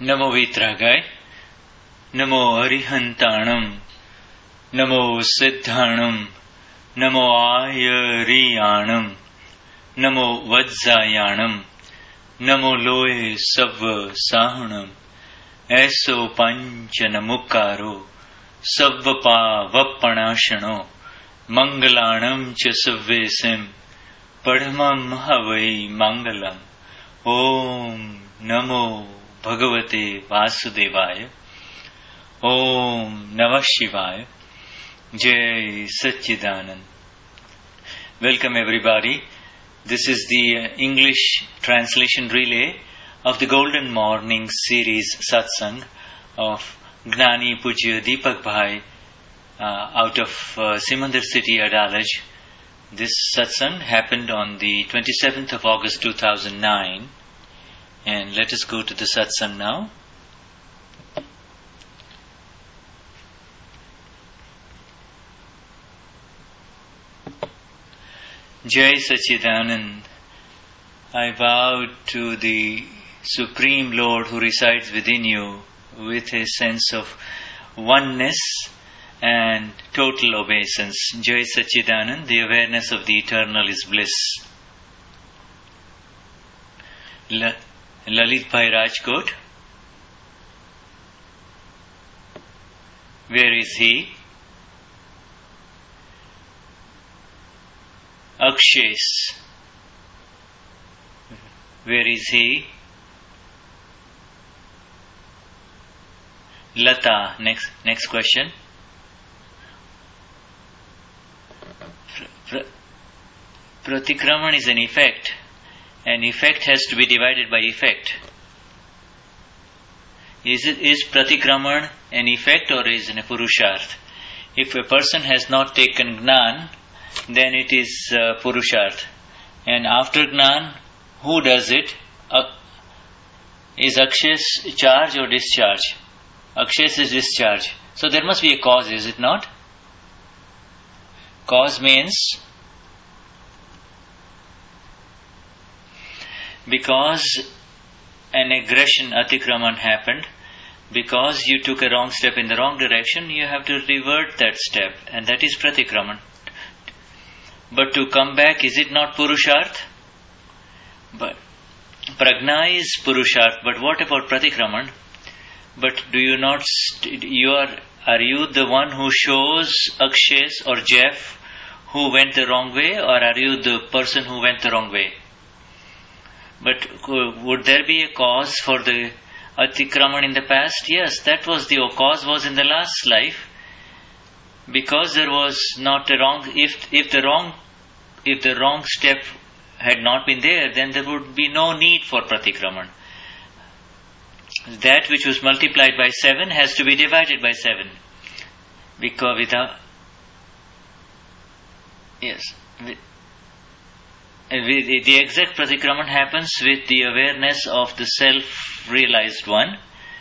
नमो वीतरागाय, नमो अरिहंताणम, नमो सिद्धाणम, नमो आयरियाणम, नमो वज्जायाणम, नमो लोये सव्व साहणम, ऐसो पंचन मुक्कारो सव्व पावप्पणाशनो, मंगलाणम च सव्वेसिम, पढ़मं हवै मंगलम। ओम नमो भगवते वासुदेवाय। ओम नमः शिवाय। Jai Satchidanand. Welcome everybody. This is the English translation relay of the Golden Morning series satsang of Gnani Pujya Deepak Bhai out of Simandir city, Adalaj. This satsang happened on the 27th of August 2009. And let us go to the satsang now. Jai Satchidanand. I vow to the Supreme Lord who resides within you with a sense of oneness and total obeisance. Jai Satchidanand, the awareness of the eternal is bliss. Lalit Bhai Rajkot. Where is he? Akshes. Where is he? Lata. Next question. Pratikraman is an effect. An effect has to be divided by effect. Is pratikraman an effect or is it a purusharth? If a person has not taken gnan, then it is purusharth. And after gnan, who does it? Is akshes charge or discharge? Akshes is discharge. So there must be a cause, is it not? Cause means because an aggression, atikraman, happened, because you took a wrong step in the wrong direction, you have to revert that step, and that is pratikraman. But to come back, is it not purusharth? But prajna is purusharth, but what about pratikraman? But do you not, are you the one who shows Akshes or Jeff who went the wrong way, or are you the person who went the wrong way? But would there be a cause for the atikraman in the past? Yes, that was the cause was in the last life, because there was not a wrong. If the wrong step had not been there, then there would be no need for pratikraman. That which was multiplied by 7 has to be divided by 7, because the exact pratikraman happens with the awareness of the self-realized one.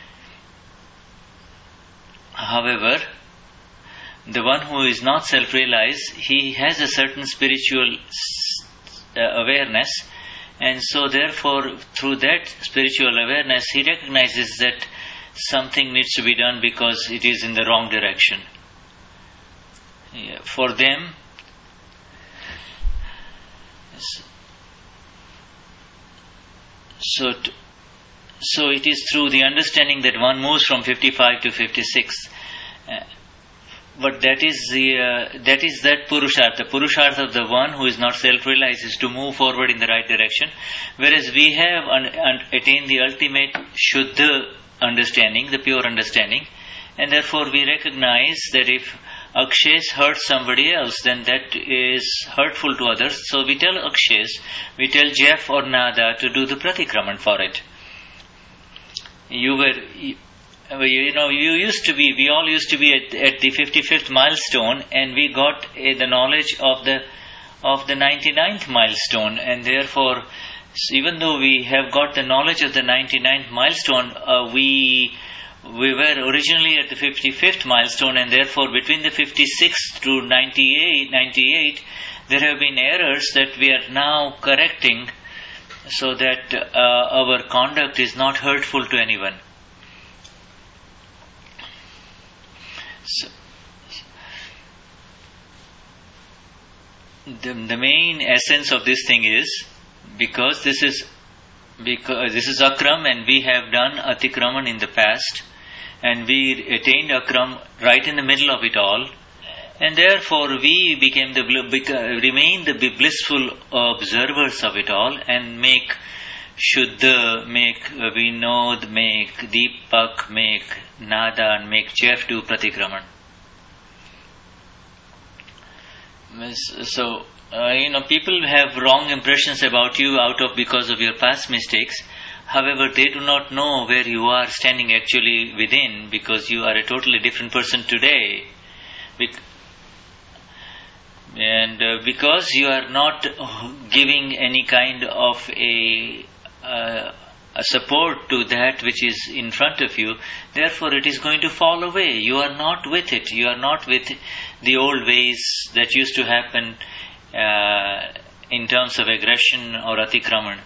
However, the one who is not self-realized, he has a certain spiritual awareness, and so therefore through that spiritual awareness he recognizes that something needs to be done because it is in the wrong direction. For them, so it is through the understanding that one moves from 55 to 56. But that is that purusharth. The purusharth of the one who is not self-realized is to move forward in the right direction, whereas we have attained the ultimate Shuddha understanding, the pure understanding, and therefore we recognize that if Akshes hurts somebody else, then that is hurtful to others. So we tell Akshes, we tell Jeff or Nada to do the pratikraman for it. We all used to be at the 55th milestone, and we got the knowledge of the 99th milestone, and therefore, even though we have got the knowledge of the 99th milestone, we were originally at the 55th milestone, and therefore between the 56th to 98, there have been errors that we are now correcting, so that our conduct is not hurtful to anyone. So, the main essence of this thing is because this is Akram and we have done Atikraman in the past and we attained Akram right in the middle of it all, and therefore we remain the blissful observers of it all and make Shuddha, make Vinod, make Deepak, make Nada, and make Jeff do Pratikraman. So, people have wrong impressions about you because of your past mistakes. However, they do not know where you are standing actually within, because you are a totally different person today. Because you are not giving any kind of a support to that which is in front of you, therefore it is going to fall away. You are not with it. You are not with the old ways that used to happen in terms of aggression or atikraman.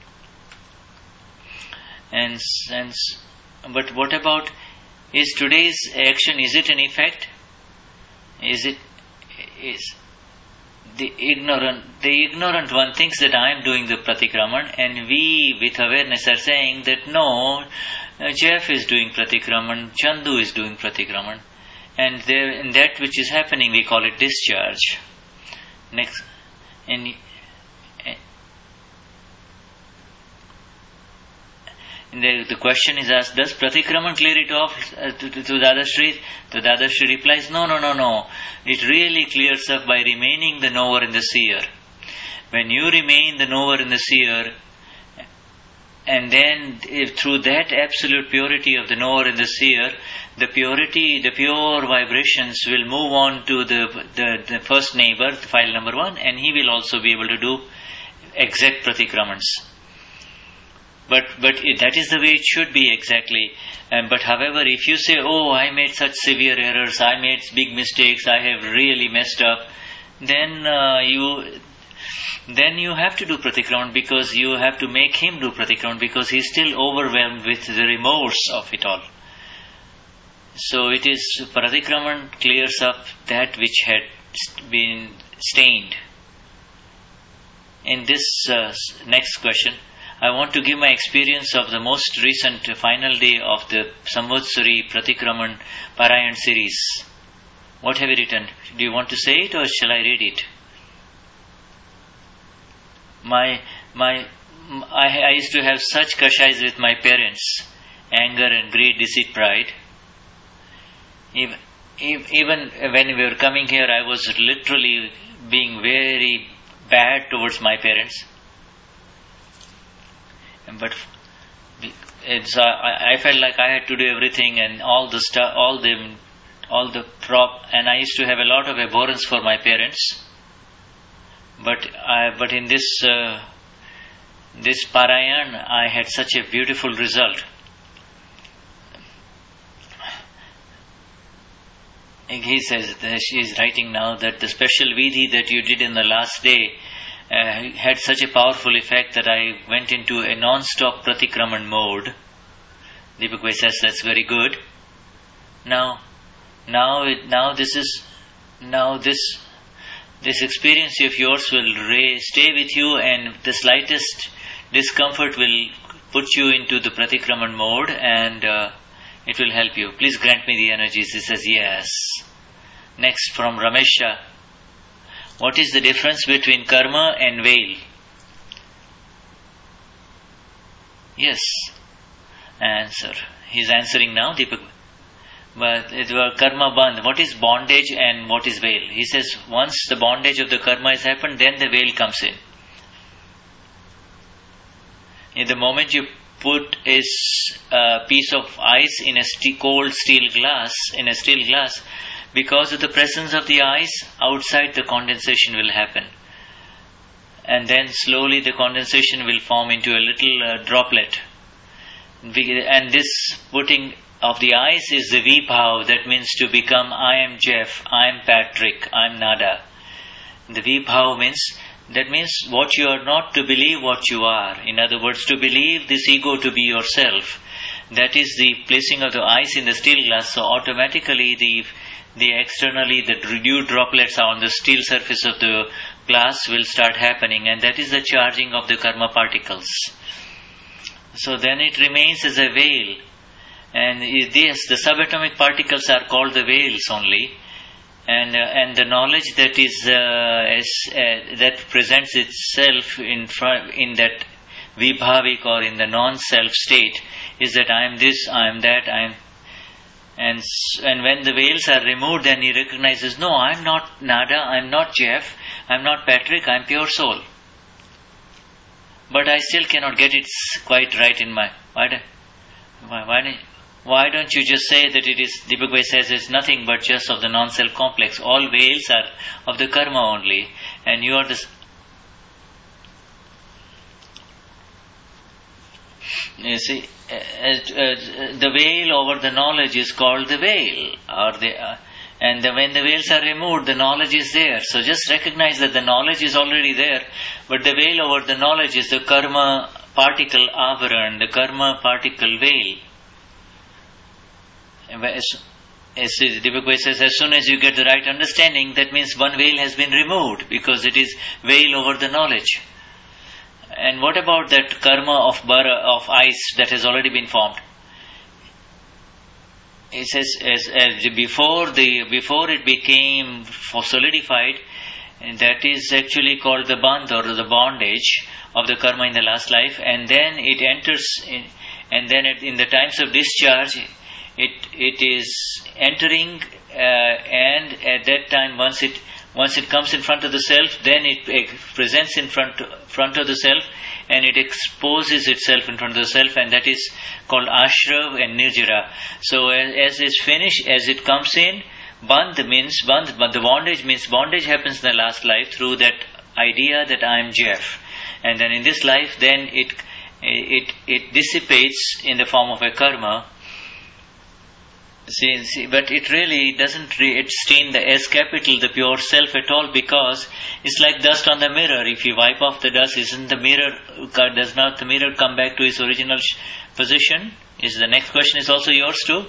But what about, is today's action, is it an effect? Is the ignorant one thinks that I am doing the pratikraman, and we with awareness are saying that no, Jeff is doing pratikraman, Chandu is doing pratikraman, and in that which is happening we call it discharge. Next, and the question is asked, does Pratikraman clear it off to Dadashri? The Dadashri replies, no. It really clears up by remaining the knower and the seer. When you remain the knower and the seer, and then through that absolute purity of the knower and the seer, the pure vibrations will move on to the first neighbor, file number 1, and he will also be able to do exact Pratikramans. But that is the way it should be exactly. But however, if you say, oh, I made such severe errors, I made big mistakes, I have really messed up, then you have to do Pratikraman, because you have to make him do Pratikraman, because he is still overwhelmed with the remorse of it all. So it is, Pratikraman clears up that which had been stained. In this next question, I want to give my experience of the most recent final day of the Samvatsari Pratikraman Parayan series. What have you written? Do you want to say it, or shall I read it? I used to have such kashais with my parents: anger and greed, deceit, pride. Even when we were coming here, I was literally being very bad towards my parents. But I felt like I had to do everything and all the stuff, all the prop, and I used to have a lot of abhorrence for my parents. But in this Parayan, I had such a beautiful result. He says, she is writing now, that the special vidhi that you did in the last day had such a powerful effect that I went into a non-stop pratikraman mode. Deepak Bhai says that's very good. This experience of yours will stay with you, and the slightest discomfort will put you into the pratikraman mode, and it will help you. Please grant me the energies. He says yes. Next, from Ramesha. What is the difference between karma and veil? Yes. Answer. He's answering now, Deepak. But it was karma bandh. What is bondage and what is veil? He says once the bondage of the karma has happened, then the veil comes in. In the moment you put a piece of ice in a cold steel glass, because of the presence of the ice, outside the condensation will happen. And then slowly the condensation will form into a little droplet. And this putting of the ice is the Vibhav, that means to become I am Jeff, I am Patrick, I am Nada. The Vibhav means what you are not, to believe what you are. In other words, to believe this ego to be yourself. That is the placing of the ice in the steel glass, so automatically the externally the dew droplets on the steel surface of the glass will start happening, and that is the charging of the karma particles. So then it remains as a veil, and this, the subatomic particles are called the veils only, and the knowledge that is that presents itself in that vibhavik or in the non-self state is that I am this, I am that, I am. And when the veils are removed, then he recognizes, no, I am not Nada, I am not Jeff, I am not Patrick, I am pure soul. But I still cannot get it quite right in my... Why don't you just say that it is, Deepak Bhai says it's nothing but just of the non-self complex. All veils are of the karma only, and you are the... You see, the veil over the knowledge is called the veil, and when the veils are removed, the knowledge is there. So just recognize that the knowledge is already there, but the veil over the knowledge is the karma particle avaran, the karma particle veil. As Deepak Bhai says, as soon as you get the right understanding, that means one veil has been removed, because it is veil over the knowledge. And what about that karma of ice that has already been formed? It says before it became solidified, that is actually called the bandh or the bondage of the karma in the last life, and then it enters and then in the times of discharge it is entering, and at that time once it comes in front of the self, then it presents in front of the self, and it exposes itself in front of the self, and that is called ashrav and nirjara. So as is finished, as it comes in, bandh means bandh, but the bondage means bondage happens in the last life through that idea that I am Jeff, and then in this life, then it dissipates in the form of a karma. See, but it really doesn't stain the S capital, the pure self at all, because it's like dust on the mirror. If you wipe off the dust, does not the mirror come back to its original position? Is the next question is also yours too?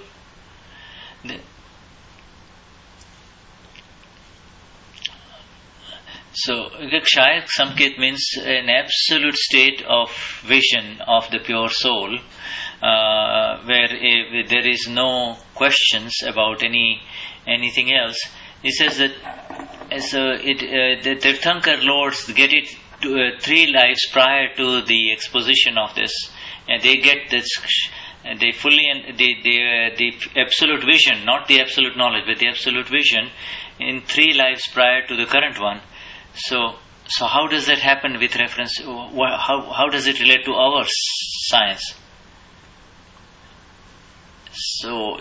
So, Kshayak Samkit means an absolute state of vision of the pure soul, where there is no questions about anything else. He says that the Tirthankar lords get it 3 lives prior to the exposition of this, and they get this. They fully the absolute vision, not the absolute knowledge, but the absolute vision in 3 lives prior to the current one. So how does that happen with reference? How does it relate to our science? So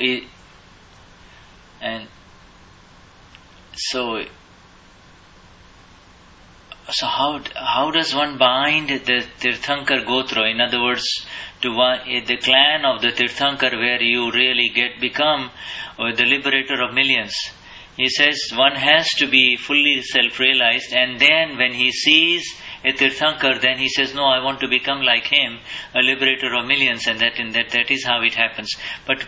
how does one bind the Tirthankar Gotra? In other words, to the clan of the Tirthankar, where you really become the liberator of millions. He says one has to be fully self-realized, and then when he sees a Tirthankar, then he says, no, I want to become like him, a liberator of millions, and that is how it happens. But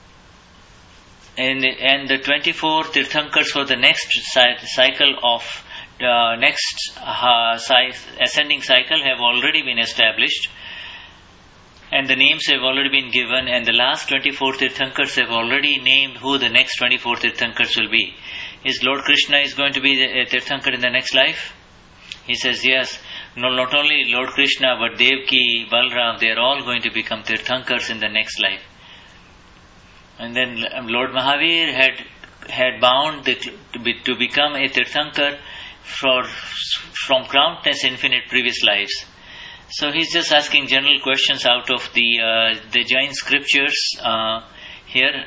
and the 24 Tirthankars for the next cycle of next ascending cycle have already been established, and the names have already been given, and the last 24 Tirthankars have already named who the next 24 Tirthankars will be. Is Lord Krishna is going to be a Tirthankar in the next life? He says yes. No, not only Lord Krishna, but Devaki, Balram, they are all going to become Tirthankars in the next life. And then Lord Mahavir had bound to become a Tirthankar from countless infinite previous lives. So he's just asking general questions out of the Jain scriptures here,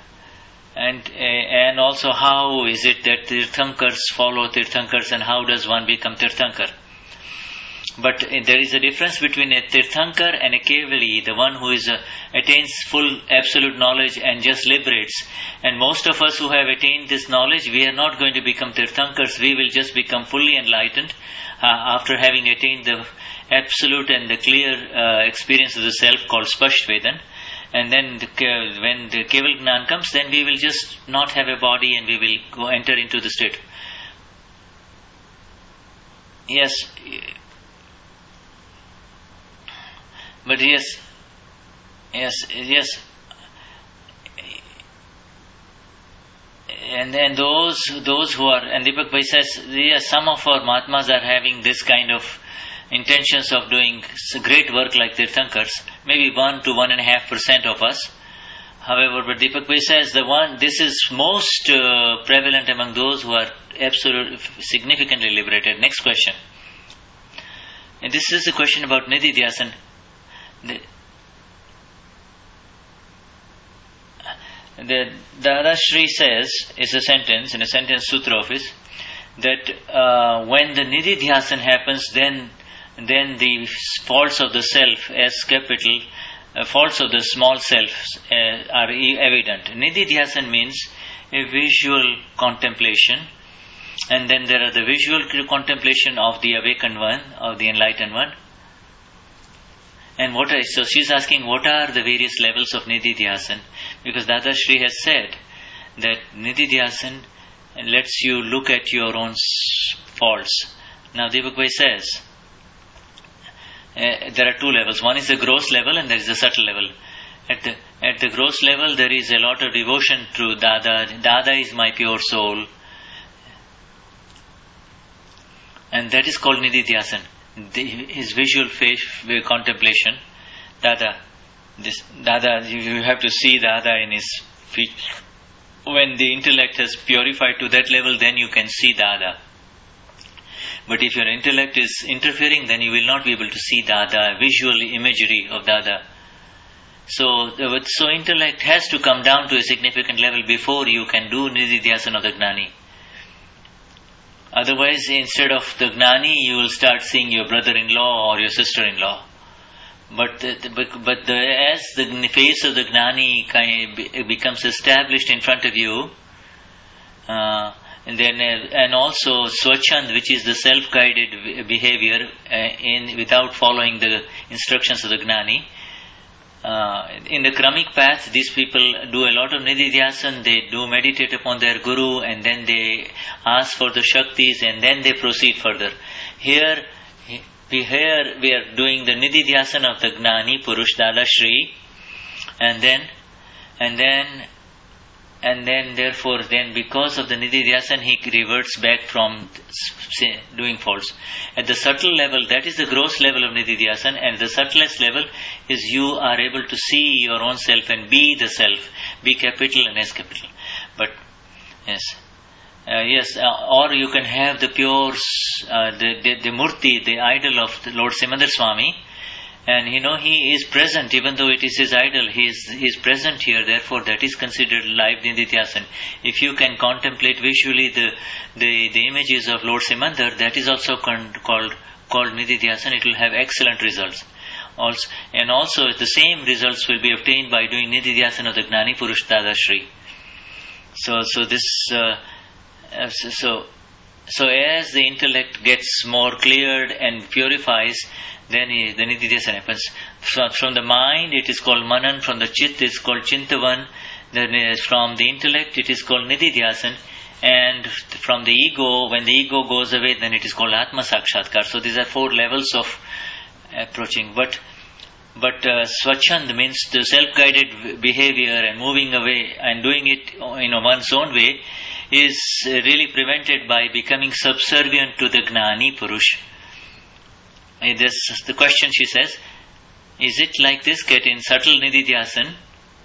and also how is it that Tirthankars follow Tirthankars, and how does one become Tirthankar? But there is a difference between a Tirthankar and a Kevali, the one who attains full absolute knowledge and just liberates. And most of us who have attained this knowledge, we are not going to become Tirthankars, we will just become fully enlightened after having attained the absolute and the clear experience of the self called Spasht Vedan. And then when the Keval Gnan comes, then we will just not have a body and we will enter into the state. Yes. But yes. And then those who are, and Deepak Bhai says, yes, some of our Mahatmas are having this kind of intentions of doing great work like Tirthankars, maybe 1 to 1.5% of us. However, but Deepak Bhai says this is most prevalent among those who are absolutely significantly liberated. Next question. And this is a question about Nididhyasan. The Dada Shri says, is a sentence, in a sentence sutra of his, that when the Nididhyasan happens, then the faults of the self as capital, faults of the small self are evident. Nididhyasan means a visual contemplation, and then there are the visual contemplation of the awakened one, of the enlightened one. And so she's asking, what are the various levels of Nididhyasan? Because Dada Shri has said that Nididhyasan lets you look at your own faults. Now Deepak Bhai says, there are two levels. One is the gross level and there is the subtle level. At the gross level, there is a lot of devotion to Dada. Dada is my pure soul. And that is called Nididhyasan. His visual face contemplation. Dada, you have to see Dada in his feet. When the intellect has purified to that level, then you can see Dada. But if your intellect is interfering, then you will not be able to see Dada, visual imagery of Dada. So intellect has to come down to a significant level before you can do Nididhyasan of the Gnani. Otherwise, instead of the Gnani, you will start seeing your brother-in-law or your sister-in-law. But as the face of the Gnani becomes established in front of you, and also Swachand, which is the self-guided behavior without following the instructions of the Gnani. In the Kramik path, these people do a lot of Nididhyasan, they do meditate upon their Guru, and then they ask for the Shaktis, and then they proceed further. Here we are doing the Nididhyasan of the Gnani Purush Dada Shri, and then therefore because of the Nididhyasan he reverts back from doing faults. At the subtle level, that is the gross level of Nididhyasan, and the subtlest level is you are able to see your own self and be the self, be capital and S capital. But or you can have the pure, the Murti, the idol of Lord Simandar Swami, and he is present, even though it is his idol, he is present here, therefore that is considered live Nididhyasan. If you can contemplate visually the images of Lord Simandar, that is also called Nididhyasan, it will have excellent results. Also the same results will be obtained by doing Nididhyasan of the Gnani Purush Dada Shri. So as the intellect gets more cleared and purifies, then the Nididhyasan happens. From the mind it is called Manan, from the Chit it is called Chintavan, then from the intellect it is called Nididhyasan, and from the ego, when the ego goes away, then it is called Atma Sakshatkar. So these are 4 levels of approaching. But Swachand means the self-guided behavior and moving away and doing it in one's own way is really prevented by becoming subservient to the Gnani Purush. The question, she says, is it like this? Get in subtle Nididhyasan.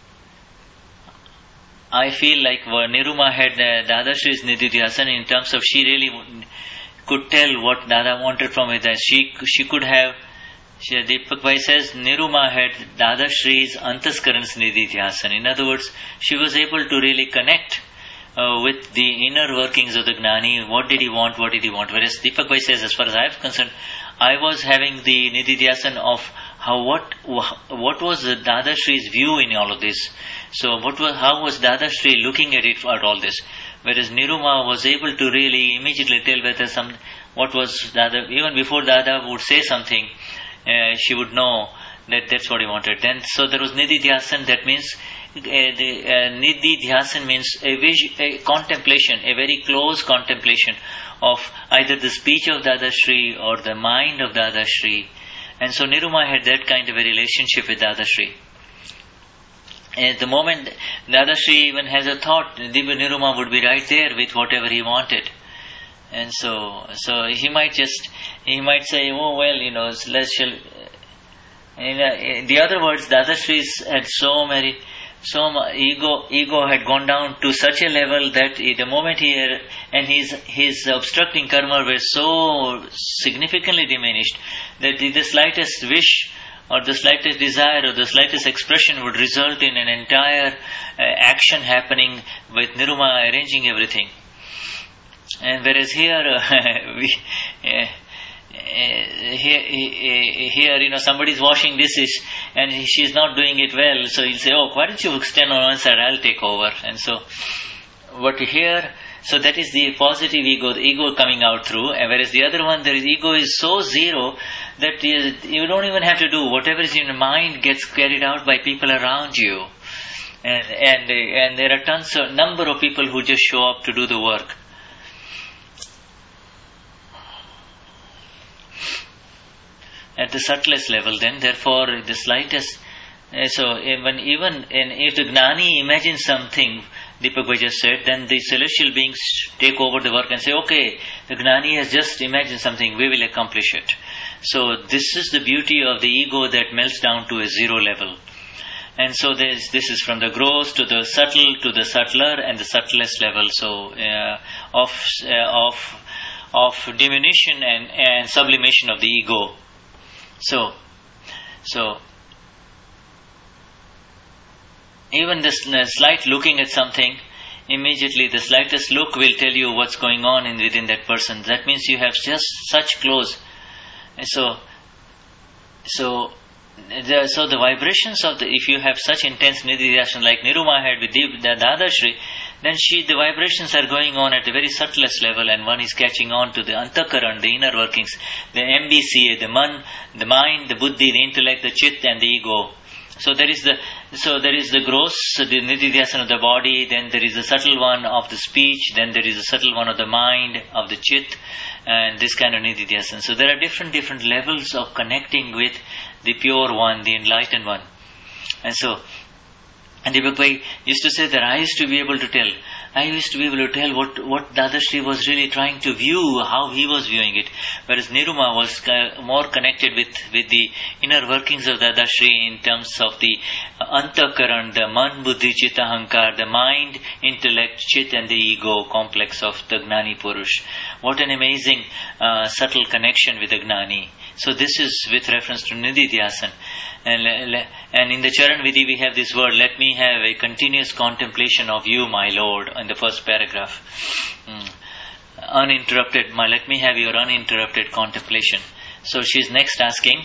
I feel like Niruma had Dada Shri's Nididhyasan in terms of she really could tell what Dada wanted from it. That she could have. Deepak Bhai says Niruma had Dada Shri's Antaskaran's Nididhyasan. In other words, she was able to really connect with the inner workings of the Gnani. What did he want? Whereas Deepak Bhai says, as far as I am concerned, I was having the Nididhyasan of what was the Dada Shri's view in all of this. So how was Dada Shri looking at it, at all this? Whereas Niruma was able to really immediately tell whether what was Dada, even before Dada would say something, she would know That's what he wanted. Then, so there was Nididhyasan. That means Nididhyasan means a contemplation, a very close contemplation of either the speech of Dadashri or the mind of Dadashri. And so Niruma had that kind of a relationship with Dadashri. At the moment Dadashri even has a thought, Divya Niruma would be right there with whatever he wanted. And so he might say, oh well, let's shall. In the other words, Dadashri had ego had gone down to such a level that the moment his obstructing karma were so significantly diminished that the slightest wish or the slightest desire or the slightest expression would result in an entire action happening with Niruma arranging everything. And whereas here, here, somebody's washing dishes and she's not doing it well, so he'll say, oh, why don't you stand on one side, I'll take over. And so, what here, so that is the positive ego, the ego coming out through, and whereas the other one, ego is so zero that you don't even have to do, whatever is in your mind gets carried out by people around you. And there are number of people who just show up to do the work. At the subtlest level, then, therefore, the slightest. So, if the Gnani imagines something, Deepak Bhai just said, then the celestial beings take over the work and say, okay, the Gnani has just imagined something, we will accomplish it. So, this is the beauty of the ego that melts down to a zero level. And so, this is from the gross to the subtle to the subtler and the subtlest level. So, of diminution and sublimation of the ego. So even the slight looking at something, immediately the slightest look will tell you what's going on within that person. That means you have just such close. So the vibrations of if you have such intense nididhyasana like Niruma had with the Dadashri, then the vibrations are going on at a very subtlest level, and one is catching on to the antakaran, the inner workings, the MBCA, the mind, the buddhi, the intellect, the chit, and the ego. So there is the gross, the nididhyasana of the body, then there is the subtle one of the speech, then there is the subtle one of the mind, of the chit, and this kind of nididhyasana. So there are different levels of connecting with the pure one, the enlightened one. And Deepak Bhai used to say that I used to be able to tell what Dadashri was really trying to view, how he was viewing it. Whereas Niruma was more connected with the inner workings of Dadashri in terms of the antakaran, the man, buddhi, chitta, ahankar, the mind, intellect, chit, and the ego complex of the Gnani Purush. What an amazing subtle connection with the Gnani. So this is with reference to Nididhyasan. And in the Charan Vidhi we have this word, let me have a continuous contemplation of you, my Lord, in the first paragraph. Uninterrupted, let me have your uninterrupted contemplation. So she's next asking,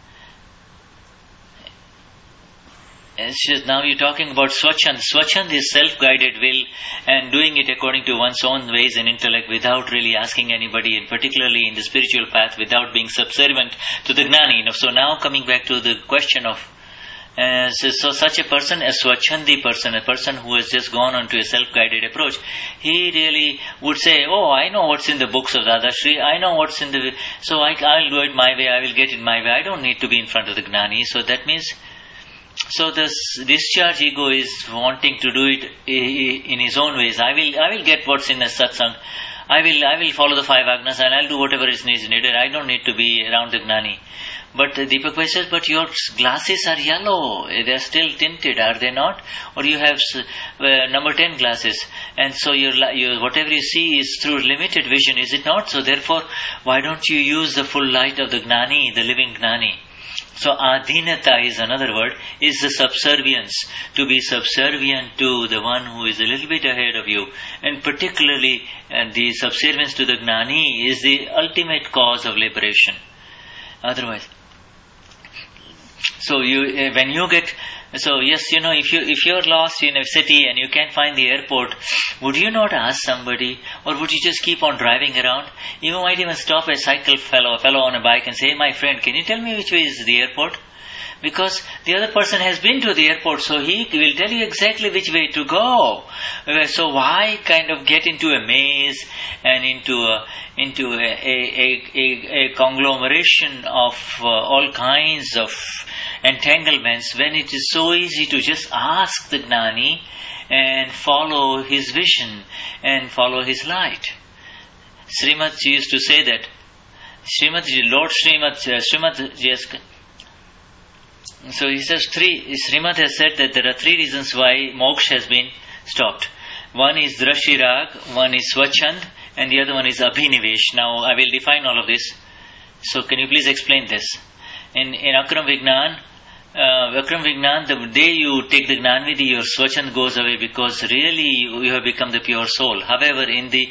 now you're talking about Swachand. Swachand is self-guided will and doing it according to one's own ways and intellect without really asking anybody, and particularly in the spiritual path without being subservient to the Gnani. So now coming back to the question of so such a person, a Swachandi person, a person who has just gone on to a self-guided approach, he really would say, oh, I know what's in the books of Dadashri, I know what's in the... So I'll do it my way, I will get it my way, I don't need to be in front of the Gnani. So that means... So this discharge ego is wanting to do it in his own ways. I will get what's in a satsang. I will follow the 5 agnas and I'll do whatever is needed. I don't need to be around the Gnani. But Deepak Bhai says, but your glasses are yellow. They are still tinted, are they not? Or you have number 10 glasses. And so your whatever you see is through limited vision, is it not? So therefore, why don't you use the full light of the Gnani, the living Gnani? So adhinata is another word, is the subservience, to be subservient to the one who is a little bit ahead of you. And particularly the subservience to the Gnani is the ultimate cause of liberation. Otherwise, so when you get, so yes, if you're lost in a city and you can't find the airport, would you not ask somebody, or would you just keep on driving around? You might even stop a fellow on a bike and say, hey, my friend, can you tell me which way is the airport? Because the other person has been to the airport, so he will tell you exactly which way to go. So why kind of get into a maze and into a conglomeration of all kinds of entanglements when it is so easy to just ask the Gnani and follow his vision and follow his light. Srimad used to say that. Lord Srimad just. So he says Srimad has said that there are three reasons why moksha has been stopped. One is drashti rag, one is swachand, and the other one is abhinivesh. Now I will define all of this. So can you please explain this? In Akram Vignan, the day you take the Gnanvidhi, your swachand goes away because really you have become the pure soul. However, in the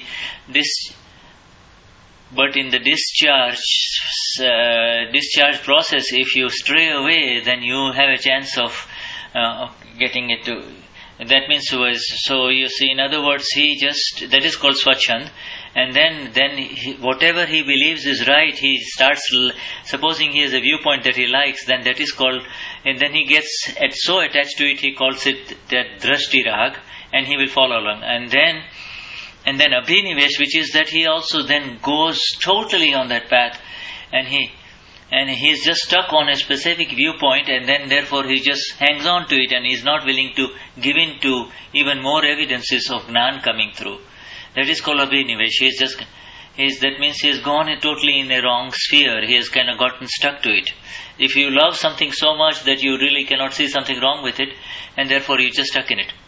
discharge process, if you stray away, then you have a chance of getting it to. That means so you see. In other words, that is called swachand, and then whatever he believes is right, he starts. Supposing he has a viewpoint that he likes, then that is called, and then he gets so attached to it, he calls it that drashti rag, and he will follow along, and then abhinivesh, which is that he also then goes totally on that path, and he is just stuck on a specific viewpoint, and then therefore he just hangs on to it and is not willing to give in to even more evidences of Gnan coming through. That is called abhinivesh. That means he has gone totally in a wrong sphere. He has kind of gotten stuck to it. If you love something so much that you really cannot see something wrong with it, and therefore you're just stuck in it.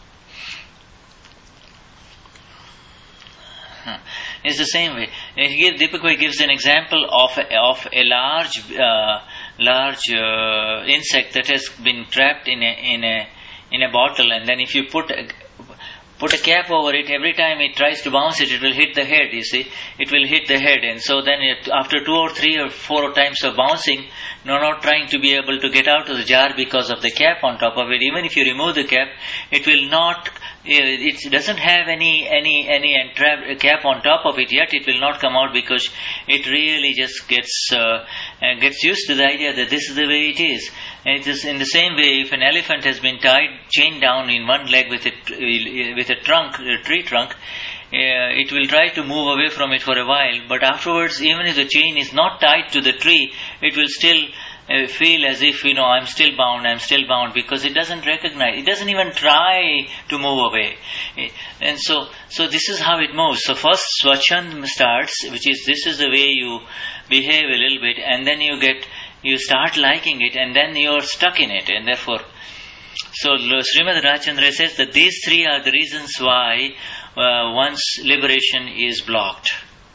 It's the same way. Deepak Bhai gives an example of a large insect that has been trapped in a bottle, and then if you put a cap over it, every time it tries to bounce it will hit the head, you see. It will hit the head, and so then after 2 or 3 or 4 times of bouncing, not trying to be able to get out of the jar because of the cap on top of it, even if you remove the cap, it will not. It doesn't have any cap on top of it yet. It will not come out because it really just gets used to the idea that this is the way it is. And it is in the same way, if an elephant has been chained down in one leg with a tree trunk, it will try to move away from it for a while. But afterwards, even if the chain is not tied to the tree, it will still feel as if, I'm still bound, because it doesn't recognize, it doesn't even try to move away. And so this is how it moves. So first swachand starts, this is the way you behave a little bit, and then you start liking it, and then you're stuck in it, and therefore, so Srimad Rajchandra says that these three are the reasons why one's liberation is blocked.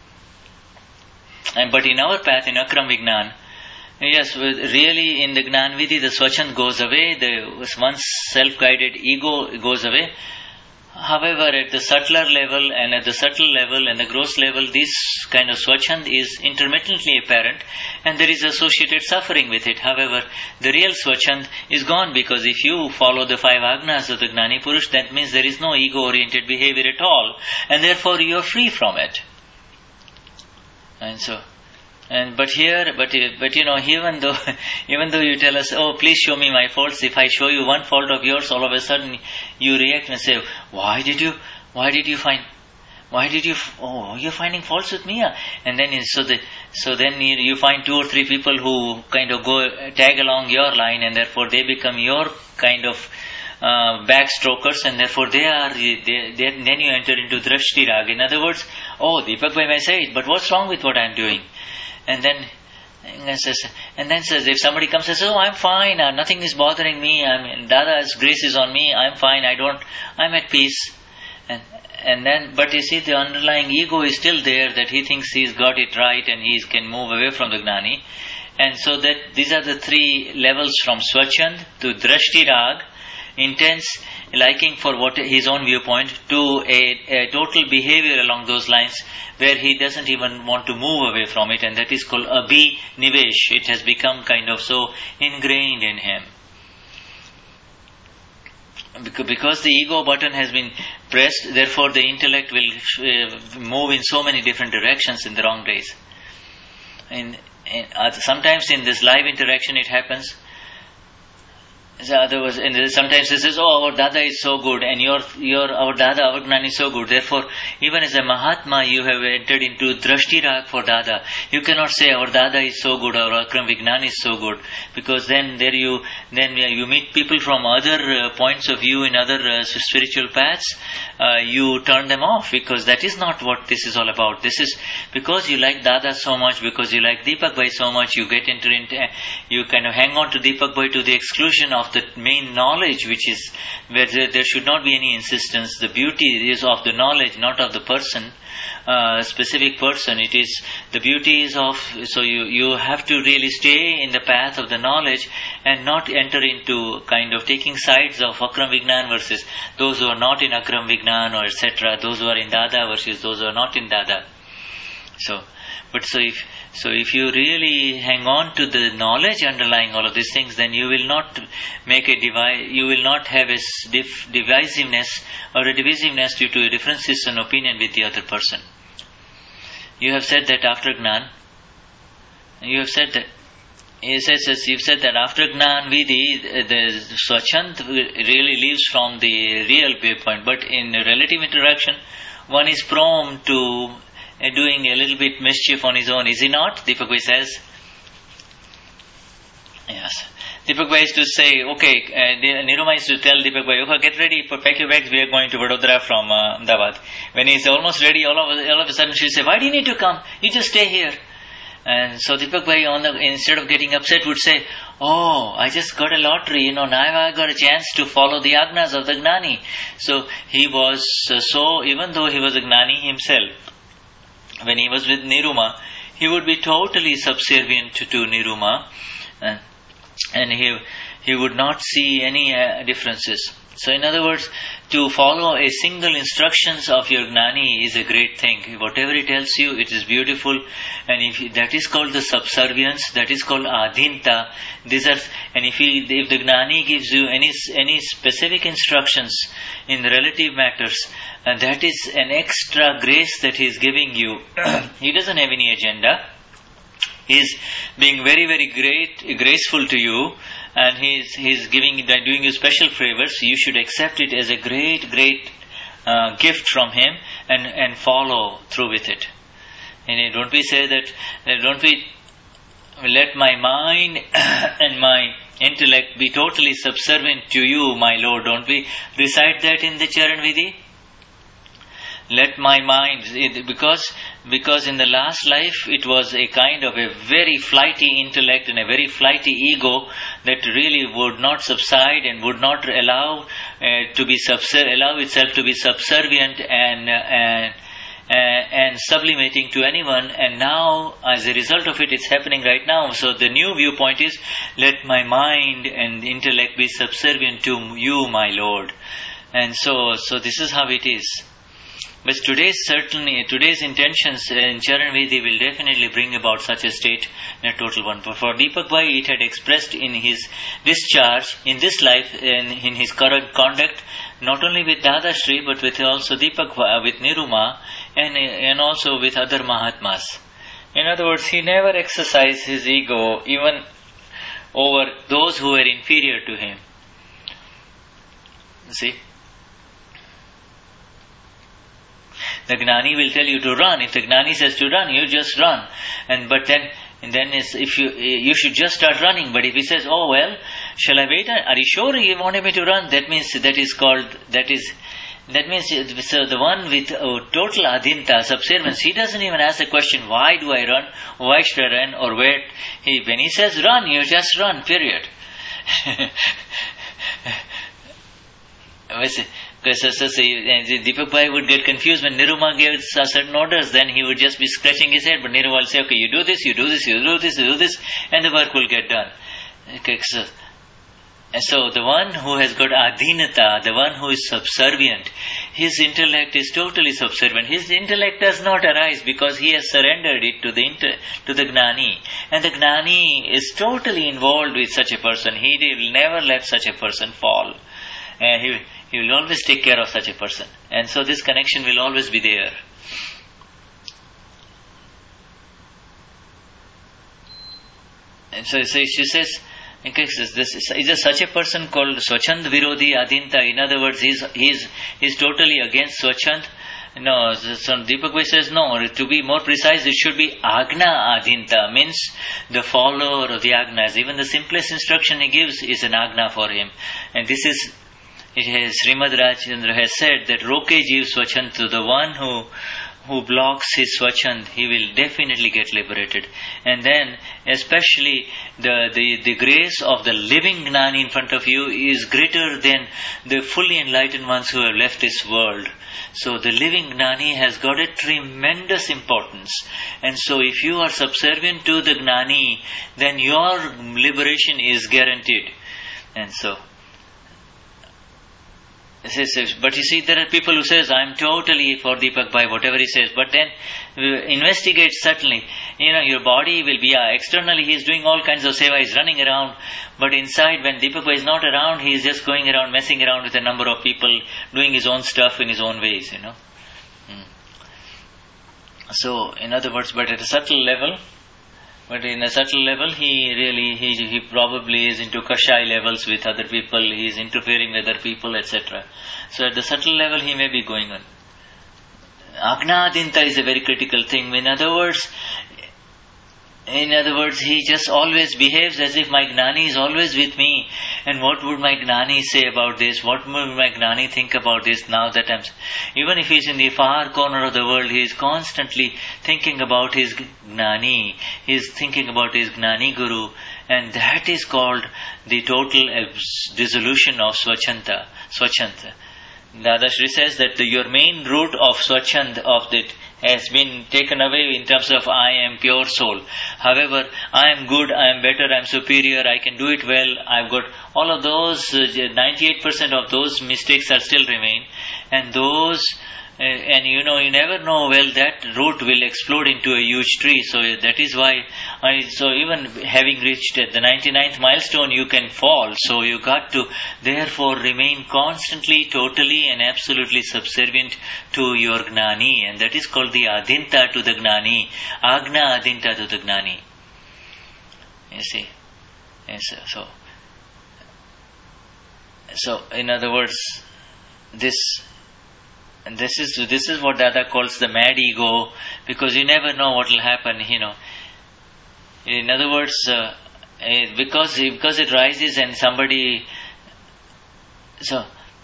But in our path, in Akram Vignan, yes, really in the Gnanvidhi, the swachand goes away, one's self-guided ego goes away. However, at the subtler level and at the subtle level and the gross level, this kind of swachand is intermittently apparent, and there is associated suffering with it. However, the real swachand is gone, because if you follow the 5 agnas of the Gnani Purush, that means there is no ego-oriented behavior at all, and therefore you are free from it. And so, even though you tell us, oh, please show me my faults, if I show you one fault of yours, all of a sudden you react and say, you're finding faults with me? And then you find 2 or 3 people who kind of tag along your line, and therefore they become your kind of backstrokers, and therefore then you enter into drashti rag. In other words, Deepak Bhai may say it, but what's wrong with what I'm doing? And then says, if somebody comes and says, I'm fine, nothing is bothering me, Dada's grace is on me, I'm fine, I'm at peace. But you see, the underlying ego is still there, that he thinks he's got it right and he can move away from the Gnani. And so that these are the 3 levels, from swachand to drashti rag, intense liking for his own viewpoint, to a total behavior along those lines where he doesn't even want to move away from it, and that is called abhinivesh. It has become kind of so ingrained in him. Because the ego button has been pressed, therefore the intellect will move in so many different directions in the wrong ways. Sometimes in this live interaction it happens So otherwise, and sometimes he says, "Oh, our Dada is so good, and our Dada, our Gnani is so good. Therefore, even as a Mahatma, you have entered into Drashti Rag for Dada. You cannot say our Dada is so good, our Akram Vignan is so good, because then you meet people from other points of view in other spiritual paths. You turn them off, because that is not what this is all about. This is because you like Dada so much, because you like Deepak Bhai so much. You you kind of hang on to Deepak Bhai to the exclusion of the main knowledge, which is where there should not be any insistence. The beauty is of the knowledge, not of the person, specific person. It is the beauty is of. So you have to really stay in the path of the knowledge and not enter into kind of taking sides of Akram Vignan versus those who are not in Akram Vignan, or etc. Those who are in Dada versus those who are not in Dada. So if you really hang on to the knowledge underlying all of these things, then you will not make you will not have a divisiveness or a divisiveness due to a differences in opinion with the other person. You have said that after Gnan, you've said that after Gnan Vidhi, the Swachand really leaves from the real viewpoint, but in relative interaction, one is prone to doing a little bit mischief on his own, is he not? Deepak Bhai says. Yes. Deepak Bhai is to say, okay, Niruma is to tell Deepak Bhai, okay, get ready, pack your bags, we are going to Vadodara from Ahmedabad. When he is almost ready, all of a sudden she will say, why do you need to come? You just stay here. And so Deepak Bhai, instead of getting upset, would say, oh, I just got a lottery, now I got a chance to follow the agnas of the Gnani. So he was, even though he was a Gnani himself, when he was with Niruma, he would be totally subservient to Niruma, and he would not see any differences. So in other words, to follow a single instructions of your Gnani is a great thing. Whatever he tells you, it is beautiful, and that is called the subservience, that is called adhinta. And if the Gnani gives you any specific instructions in relative matters, that is an extra grace that he is giving you. He doesn't have any agenda. He is being very, very graceful to you, and he's doing you special favors. You should accept it as a great gift from him and follow through with it. And don't we say that? Don't we let my mind and my intellect be totally subservient to you, my Lord? Don't we recite that in the Charan Vidhi? Let my mind, because in the last life it was a kind of a very flighty intellect and a very flighty ego that really would not subside and would not allow itself to be subservient and sublimating to anyone. And now, as a result of it, it's happening right now. So the new viewpoint is, let my mind and intellect be subservient to you, my Lord. And so this is how it is. But today's intentions in Charan Vidhi will definitely bring about such a state in a total one. But for Deepak Bhai, it had expressed in his discharge in this life, in his current conduct, not only with Dada Shri, but with also Deepak Bhai, with Niruma, and also with other Mahatmas. In other words, he never exercised his ego even over those who were inferior to him. See? The Gnani will tell you to run. If the Gnani says to run, you just run. And then if you should just start running. But if he says, oh well, shall I wait? Are you sure you wanted me to run? That means so the one with total adhinta, subservience, he doesn't even ask the question, why do I run? Why should I run? Or where? When he says run, you just run, period. Deepak Bhai would get confused when Niruma gave certain orders. Then he would just be scratching his head, but Niruma will say, okay, you do this, you do this, you do this, you do this, and the work will get done. Okay, so the one who has got adhinata, the one who is subservient, his intellect is totally subservient. His intellect does not arise because he has surrendered it to the Gnani. And the Gnani is totally involved with such a person. He will never let such a person fall. He will always take care of such a person. And so this connection will always be there. And so she says, Okay, this is such a person called Swachand Virodhi Adinta. In other words, he's totally against Swachand. No, so Deepak Bhai says no. To be more precise, it should be Agna Adinta, means the follower of the Agnas. Even the simplest instruction he gives is an Agna for him. And this is, Srimad Rajendra has said that Roke Jeev Swachand, to the one who blocks his swachand, he will definitely get liberated. And then, especially, the grace of the living Gnani in front of you is greater than the fully enlightened ones who have left this world. So the living Gnani has got a tremendous importance. And so if you are subservient to the Gnani, then your liberation is guaranteed. And so, but you see, there are people who says, I am totally for Deepak Bhai, whatever he says. But then investigate subtly. Your body will be, externally he is doing all kinds of seva, he is running around. But inside, when Deepak Bhai is not around, he is just going around, messing around with a number of people, doing his own stuff in his own ways, So, in other words, but at a subtle level, he probably is into Kashai levels with other people, he is interfering with other people, etc. So at the subtle level he may be going on. Agnadinta is a very critical thing. In other words, he just always behaves as if my Gnani is always with me. And what would my Gnani say about this? What would my Gnani think about this now that even if he's in the far corner of the world, he is constantly thinking about his Gnani. He is thinking about his Gnani Guru. And that is called the total dissolution of Swachanta. Dada Shri says that your main root of Swachand of it has been taken away in terms of I am pure soul. However, I am good, I am better, I am superior, I can do it well, I've got all of those, 98% of those mistakes are still remain. And those, you never know, well, that root will explode into a huge tree. So that is why, so even having reached the 99th milestone, you can fall. So you got to, therefore, remain constantly, totally and absolutely subservient to your Gnani. And that is called the Adinta to the Gnani. Agna Adinta to the Gnani. You see? Yes, so in other words, this is what Dada calls the mad ego, because you never know what will happen, In other words, because it rises and somebody, so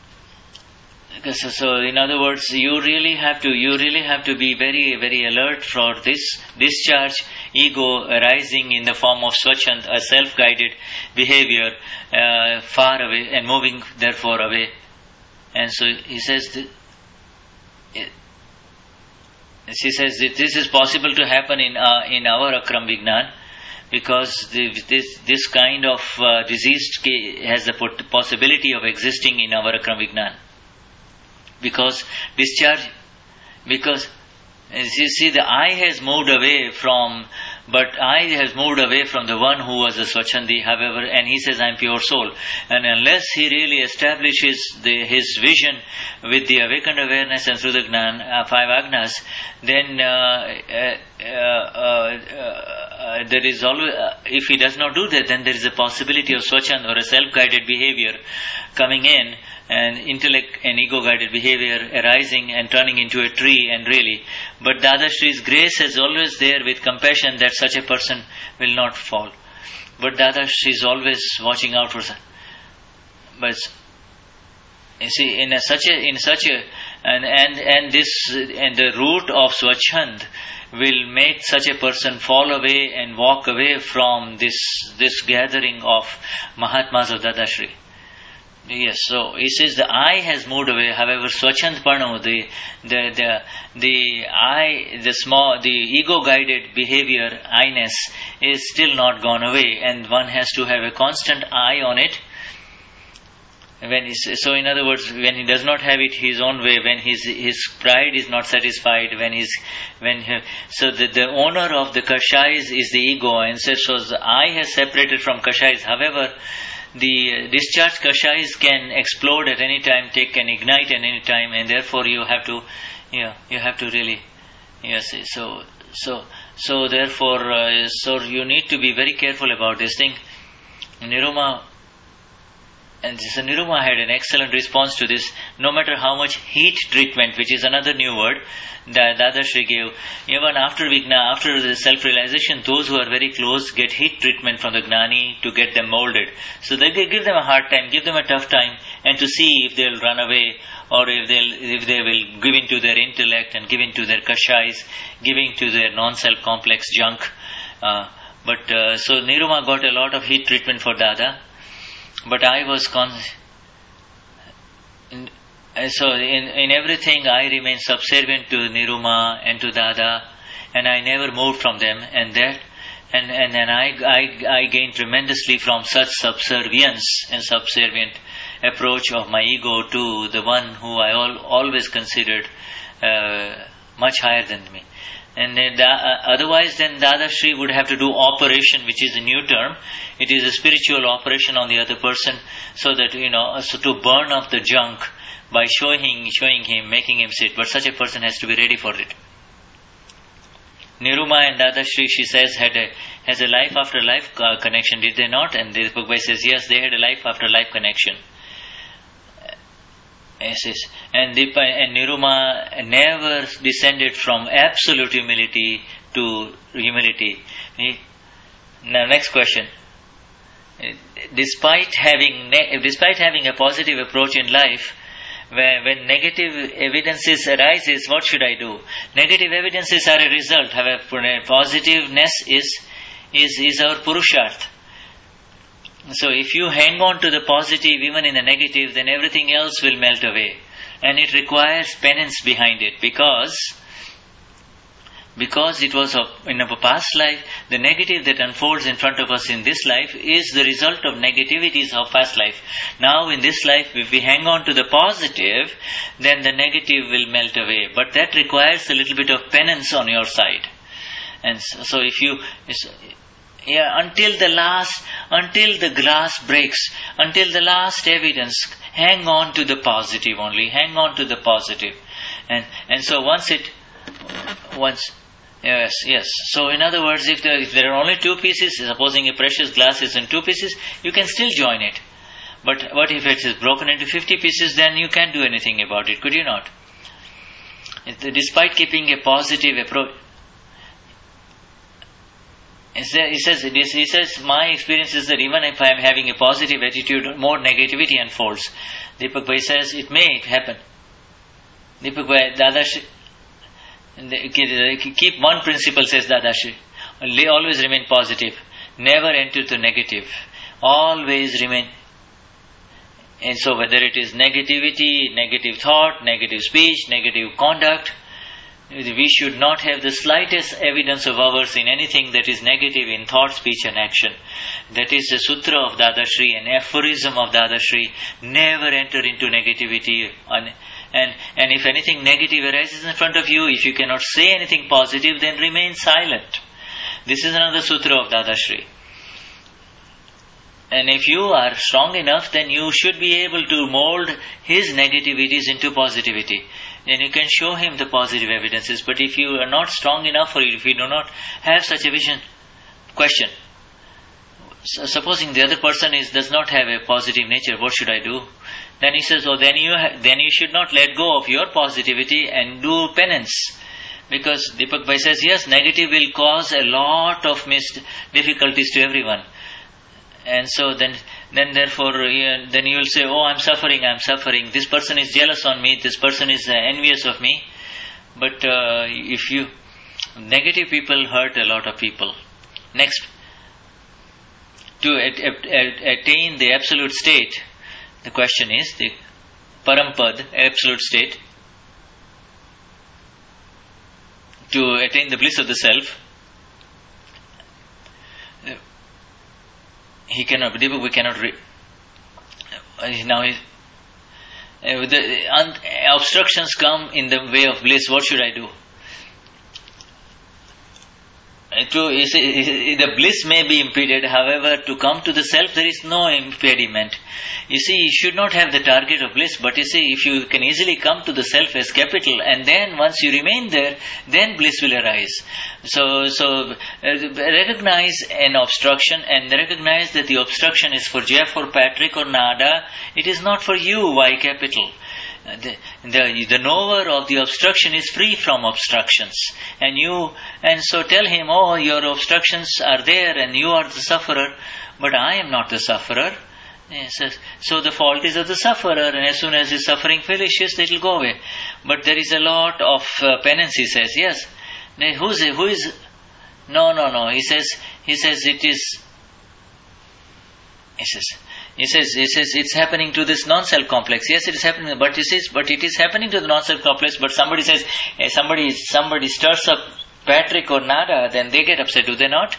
in other words, you really have to be very, very alert for this discharge ego arising in the form of Swachand, a self-guided behavior, far away and moving therefore away. And so he says that this is possible to happen in our Akram Vignan, because this kind of disease has the possibility of existing in our Akram Vignan. Because you see, the I has moved away from the one who was a Swachandi, however, and he says, I am pure soul. And unless he really establishes his vision with the awakened awareness and through the Gnan, 5 Agnas, then there is always, if he does not do that, then there is a possibility of Swachand or a self-guided behavior coming in, and intellect and ego-guided behavior arising and turning into a tree, and really. But Dada Shri's grace is always there with compassion that such a person will not fall. But Dada Shri is always watching out for. But you see, and the root of Swachand will make such a person fall away and walk away from this gathering of Mahatmas of Dada Shri. Yes, so he says the I has moved away. However, Swachand Pano, the ego-guided behavior, I-ness, is still not gone away, and one has to have a constant eye on it. So, in other words, when he does not have it his own way, when his pride is not satisfied, so the owner of the Kashais is the ego, and so the I has separated from Kashais. However, the discharged Kashais can explode at any time, can ignite at any time, and therefore you have to really, yes. So therefore, so you need to be very careful about this thing. Niruma, and so Niruma had an excellent response to this. No matter how much heat treatment, which is another new word, that Dadashri gave, even after Vigna, after the self-realization, those who are very close get heat treatment from the Gnani to get them molded. So they give them a hard time, give them a tough time, and to see if they'll run away or if they will give in to their intellect and give in to their kashais, giving to their non-self complex junk. So Niruma got a lot of heat treatment for Dada. But I was so in everything I remained subservient to Niruma and to Dada, and I never moved from them. And then I gained tremendously from such subservience and subservient approach of my ego to the one who I always considered much higher than me. And then otherwise, then Dadashri would have to do operation, which is a new term. It is a spiritual operation on the other person, so that so to burn up the junk by showing him, making him sit. But such a person has to be ready for it. Niruma and Dadashri, she says, has a life after life connection, did they not? And the book says yes, they had a life after life connection. Yes. And Niruma never descended from absolute humility to humility. Now, next question. Despite having a positive approach in life, when negative evidences arises, what should I do? Negative evidences are a result. However, positiveness is our purusharth. So if you hang on to the positive even in the negative, then everything else will melt away. And it requires penance behind it, because it was in a past life, the negative that unfolds in front of us in this life is the result of negativities of past life. Now in this life, if we hang on to the positive, then the negative will melt away. But that requires a little bit of penance on your side. And so if you... until the glass breaks, until the last evidence, hang on to the positive only, hang on to the positive. And so yes. So in other words, if there are only two pieces, supposing a precious glass is in two pieces, you can still join it. But what if it is broken into 50 pieces, then you can't do anything about it, could you not? Despite keeping a positive approach, he says, my experience is that even if I am having a positive attitude, more negativity unfolds. Deepak Bhai says, it may happen. Deepak Bhai, Dadashri, keep one principle, says Dadashri. Always remain positive. Never enter the negative. Always remain. And so whether it is negativity, negative thought, negative speech, negative conduct, we should not have the slightest evidence of ours in anything that is negative in thought, speech and action. That is a sutra of Dadashri, an aphorism of Dadashri. Never enter into negativity. And if anything negative arises in front of you, if you cannot say anything positive, then remain silent. This is another sutra of Dadashri. And if you are strong enough, then you should be able to mold his negativities into positivity. Then you can show him the positive evidences. But if you are not strong enough, or if you do not have such a vision, question. Supposing the other person does not have a positive nature, what should I do? Then he says, then you should not let go of your positivity and do penance. Because Deepak Bhai says, yes, negative will cause a lot of difficulties to everyone. And so then you will say, I'm suffering. This person is jealous on me. This person is envious of me. But negative people hurt a lot of people. Next, to attain the absolute state, the question is the Parampad, absolute state. To attain the bliss of the self, we cannot read. Now, the obstructions come in the way of bliss. What should I do? the bliss may be impeded, however, to come to the self there is no impediment. You see, you should not have the target of bliss, but you see, if you can easily come to the self as capital, and then once you remain there, then bliss will arise. So recognize an obstruction and recognize that the obstruction is for Jeff or Patrick or Nada. It is not for you, Y capital. The knower of the obstruction is free from obstructions, and so tell him, oh, your obstructions are there and you are the sufferer, but I am not the sufferer. Yes, so the fault is of the sufferer, and as soon as his suffering finishes, it will go away. But there is a lot of penance, he says. Yes, who is? No. He says it is. He says it's happening to this non-self complex. Yes, it is happening, but it is happening to the non-self complex. But somebody says, somebody stirs up Patrick or Nada, then they get upset, do they not?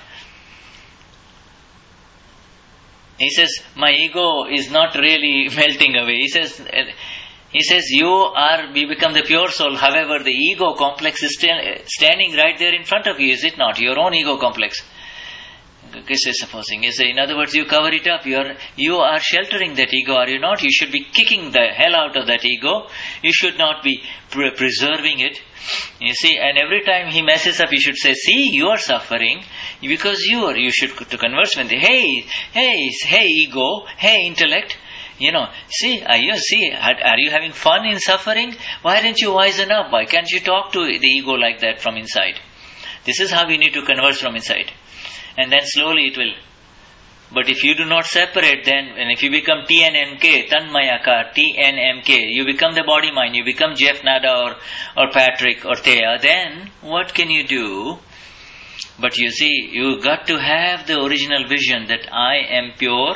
He says, my ego is not really melting away. He says, we become the pure soul. However, the ego complex is standing right there in front of you, is it not? Your own ego complex. Supposing, in other words, you cover it up. You are sheltering that ego, are you not? You should be kicking the hell out of that ego. You should not be preserving it. You see, and every time he messes up, you should say, see, you are suffering because you should to converse with the, hey ego, hey intellect. Are you having fun in suffering? Why didn't you wisen up? Why can't you talk to the ego like that from inside? This is how we need to converse from inside. And then slowly it will. But if you do not separate, then, and if you become TNMK, Tanmayakar, TNMK, you become the body mind, you become Jeff, Nada or Patrick or Thea, then what can you do? But you see, you got to have the original vision that I am pure.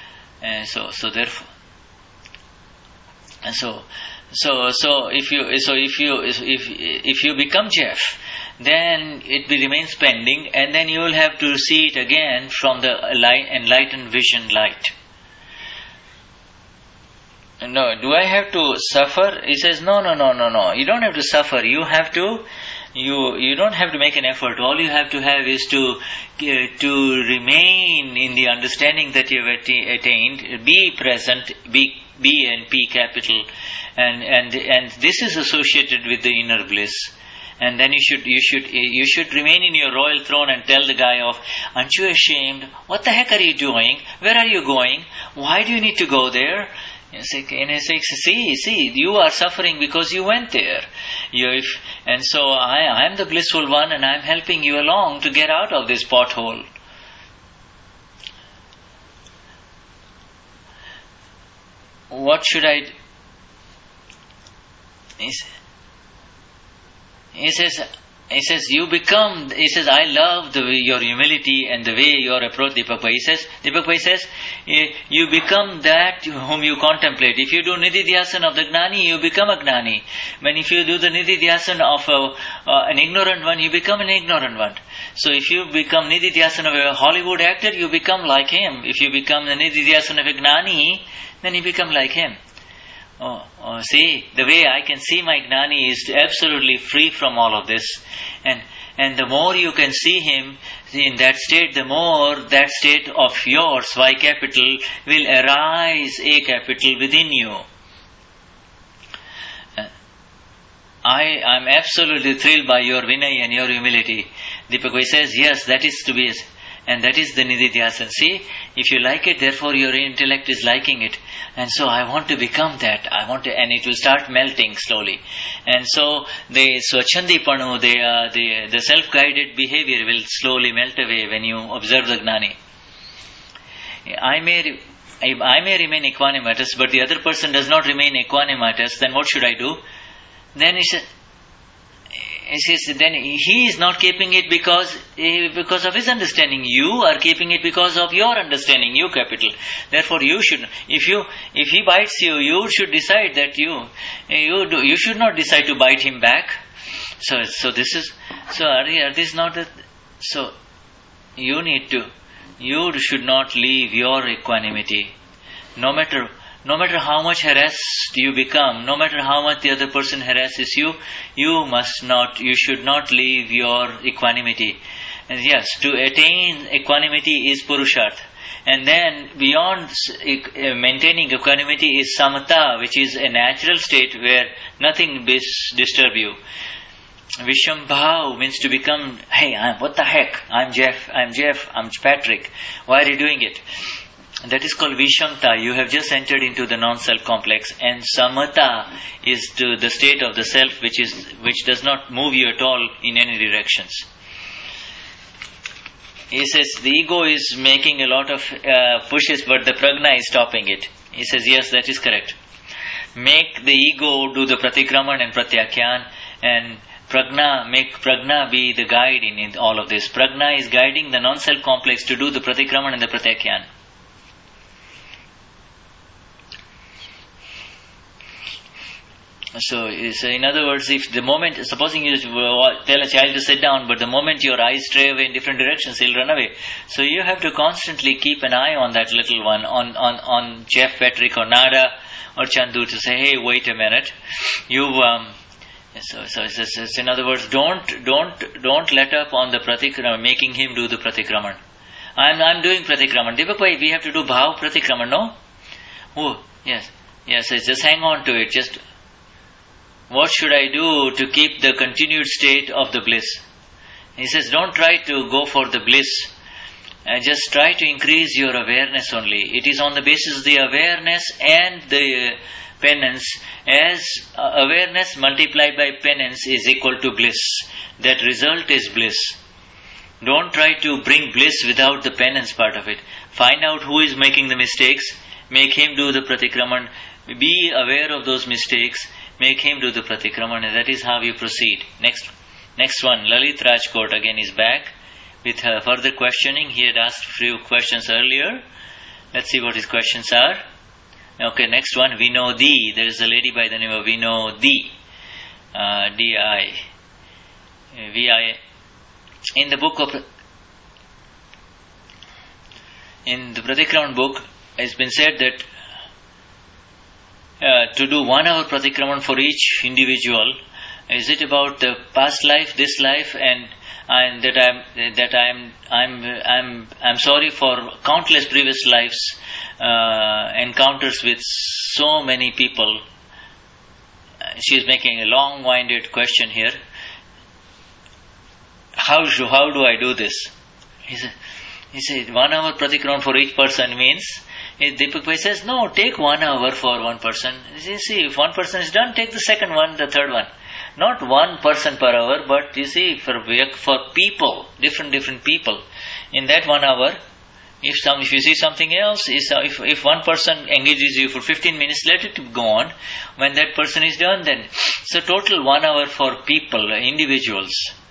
If you become Jeff, then it remains pending, and then you will have to see it again from the enlightened vision light. No, do I have to suffer? He says, no. You don't have to suffer. You don't have to make an effort. All you have to have is to remain in the understanding that you have attained. Be present. B and P capital, and this is associated with the inner bliss. And then you should remain in your royal throne and tell the guy of, aren't you ashamed? What the heck are you doing? Where are you going? Why do you need to go there? And he says, see, you are suffering because you went there. And so I am the blissful one, and I am helping you along to get out of this pothole. What should I do? He says, I love your humility and the way your approach, Deepak Bhai. Deepak Bhai says, you become that whom you contemplate. If you do Nididhyasana of the Gnani, you become a Gnani. When if you do the Nididhyasana of an ignorant one, you become an ignorant one. So if you become Nididhyasana of a Hollywood actor, you become like him. If you become the Nididhyasana of a Gnani, then you become like him. See, the way I can see my Gnani is absolutely free from all of this. And the more you can see him in that state, the more that state of yours, Y capital, will arise, A capital, within you. I'm absolutely thrilled by your Vinay and your humility. Deepak Bhai says, yes, that is to be, and that is the Nididhyasana. See, if you like it, therefore your intellect is liking it. And so I want to become that. And it will start melting slowly. And so the Swachhandipanu, the self-guided behavior will slowly melt away when you observe the Gnani. I may remain equanimitous, but the other person does not remain equanimitous, then what should I do? Then he says, then he is not keeping it because of his understanding. You are keeping it because of your understanding, you capital. Therefore, you should. If he bites you, you should decide that you should not decide to bite him back. So this is. So are this not a? So you need to. You should not leave your equanimity, no matter how much harassed you become, no matter how much the other person harasses you, you should not leave your equanimity. And yes, to attain equanimity is Purusharth. And then beyond maintaining equanimity is Samatha, which is a natural state where nothing disturb you. Vishambhav means to become, hey, what the heck? I'm Jeff, I'm Patrick. Why are you doing it? That is called Vishamta. You have just entered into the non-self complex. And Samatha is to the state of the self which does not move you at all in any directions. He says the ego is making a lot of pushes, but the prajna is stopping it. He says, yes, that is correct. Make the ego do the pratikraman and pratyakyan, and make prajna be the guide in all of this. Prajna is guiding the non-self complex to do the pratikraman and the pratyakyan. So in other words, if the moment, supposing you tell a child to sit down, but the moment your eyes stray away in different directions, he'll run away. So you have to constantly keep an eye on that little one, on Jeff, Patrick, or Nada, or Chandu, to say, hey, wait a minute. So in other words, don't let up on the pratikraman, making him do the pratikraman. I'm doing pratikraman. Deepak bhai, we have to do bhav pratikraman, no? Oh, yes. So just hang on to it. Just what should I do to keep the continued state of the bliss? He says, don't try to go for the bliss. Just try to increase your awareness only. It is on the basis of the awareness and the penance. As awareness multiplied by penance is equal to bliss. That result is bliss. Don't try to bring bliss without the penance part of it. Find out who is making the mistakes. Make him do the pratikraman. Be aware of those mistakes. Make him do the pratikraman, and that is how you proceed. Next one, Lalit Rajkot again is back with further questioning. He had asked a few questions earlier. Let's see what his questions are. Okay, next one, Vinodi. There is a lady by the name of Vinodi. D-I. V-I. In the book of, in the Pratikraman book, it's been said that to do 1 hour pratikraman for each individual. Is it about the past life, this life, and I'm sorry for countless previous lives, encounters with so many people. She is making a long-winded question here. How do I do this? He said 1 hour pratikraman for each person means. Deepak Bhai says, no, take 1 hour for one person. You see, if one person is done, take the second one, the third one. Not one person per hour, but you see, for people, different people. In that 1 hour, if you see something else, if one person engages you for 15 minutes, let it go on. When that person is done, then. So total 1 hour for people, individuals.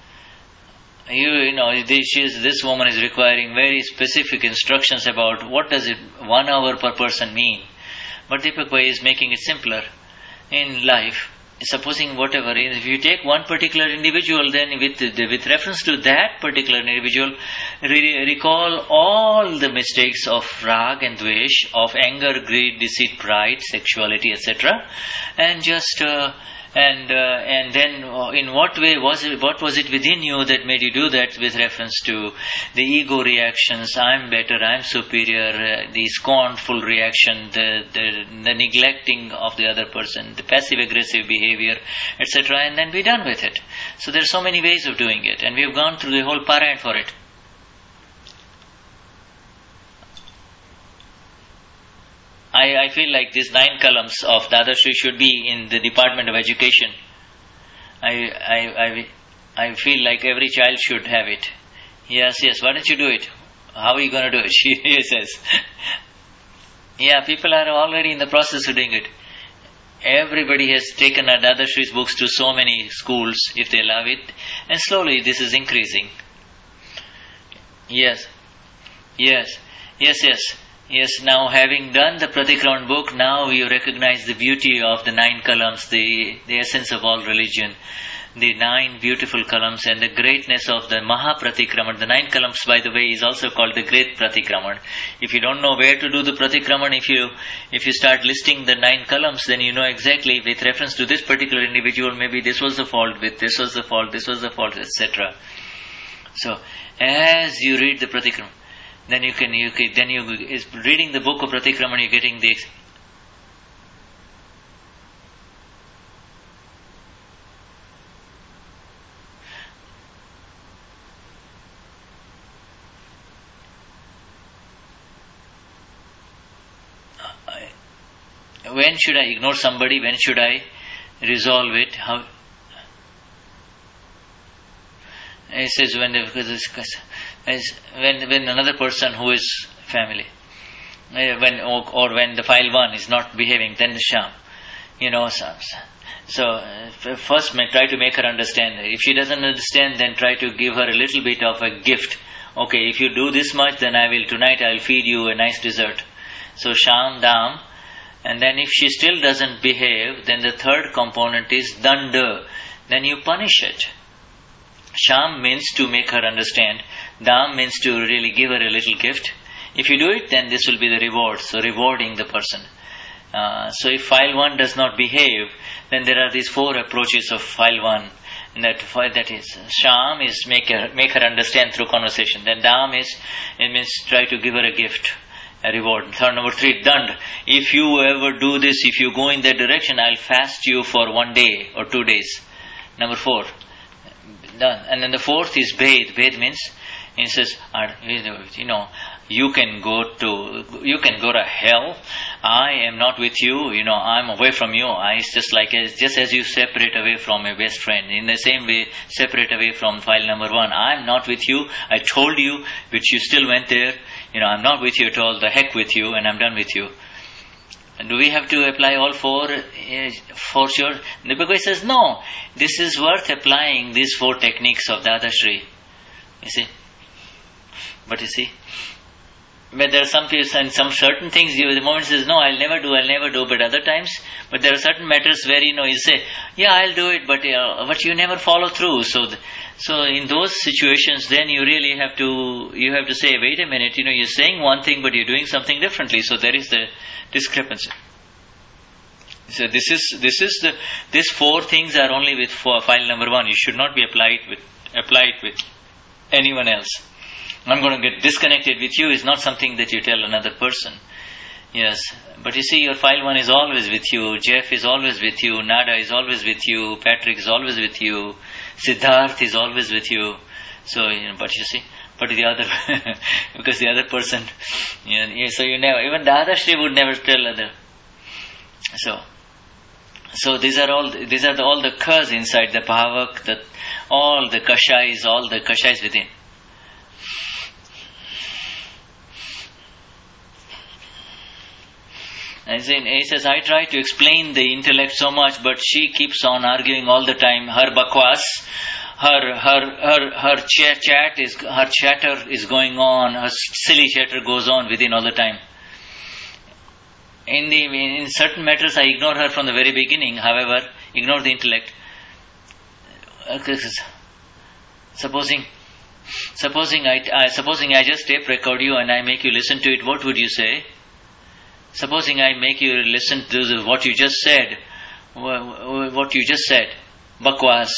This woman is requiring very specific instructions about what does it 1 hour per person mean. But Deepak Bhai is making it simpler in life. Supposing whatever, if you take one particular individual, then with reference to that particular individual, recall all the mistakes of rag and dvesh, of anger, greed, deceit, pride, sexuality, etc., and just and then in what way was it within you that made you do that, with reference to the ego reactions, I'm better, I'm superior, the scornful reaction, the neglecting of the other person, the passive aggressive behavior, etc., and then be done with it. So there are so many ways of doing it, and we have gone through the whole Parayan for it. I feel like these 9 columns of Dadarshri should be in the Department of Education. I feel like every child should have it. Yes, why don't you do it? How are you going to do it? He says. Yeah, people are already in the process of doing it. Everybody has taken Dadarshri's books to so many schools, if they allow it, and slowly this is increasing. Yes, now having done the Pratikraman book, now you recognize the beauty of the 9 columns, the essence of all religion, the 9 beautiful columns, and the greatness of the Mahapratikraman. The 9 columns, by the way, is also called the Great Pratikraman. If you don't know where to do the Pratikraman, if you start listing the 9 columns, then you know exactly, with reference to this particular individual, maybe this was the fault, with this was the fault, etc. So, As you read the Pratikraman, then is reading the book of Pratikraman, you're getting the when should I ignore somebody? When should I resolve it? How? It says when another person who is family, when the file one is not behaving, then the sham, first try to make her understand. If she doesn't understand, then try to give her a little bit of a gift. Okay, if you do this much, then tonight I'll feed you a nice dessert. So sham, dam. And then if she still doesn't behave, then the third component is danda. Then you punish it. Sham means to make her understand. Dam means to really give her a little gift. If you do it, then this will be the reward. So rewarding the person. So if file 1 does not behave, then there are these 4 approaches of file 1. That is, sham is make her understand through conversation. Then dam means try to give her a gift. A reward. Number 3, dand. If you ever do this, if you go in that direction, I'll fast you for 1 day or 2 days. Number 4, done. And then the 4th is bhed. Bhed means, he says, you can go to hell. I am not with you. I'm away from you. It's just as you separate away from a best friend. In the same way, separate away from file number 1. I'm not with you. I told you, but you still went there. I'm not with you at all. The heck with you, and I'm done with you. And do we have to apply all 4 for sure? The Bhagavad says, no. This is worth applying these 4 techniques of Dadashri. You see? But you see, but there are some people and some certain things, the moment says, no, I'll never do, but other times, but there are certain matters where, you say, yeah, I'll do it, but you never follow through. So in those situations, then you really have to say, wait a minute, you're saying one thing, but you're doing something differently. So there is the discrepancy. So these 4 things are only with file number 1. You should not be applied with anyone else. I'm going to get disconnected with you is not something that you tell another person. Yes, but you see, your file 1 is always with you, Jeff is always with you, Nada is always with you, Patrick is always with you, Siddharth is always with you. So, but you see, but the other, because the other person, so you never, even the Adashri would never tell other. So these are all the kas inside the bhavak, all the kashais within. And he says, I try to explain the intellect so much, but she keeps on arguing all the time. Her bakwas, her chatter is going on. Her silly chatter goes on within all the time. In certain matters, I ignore her from the very beginning. However, ignore the intellect. Supposing I just tape record you and I make you listen to it, what would you say? Supposing I make you listen to what you just said, bakwas,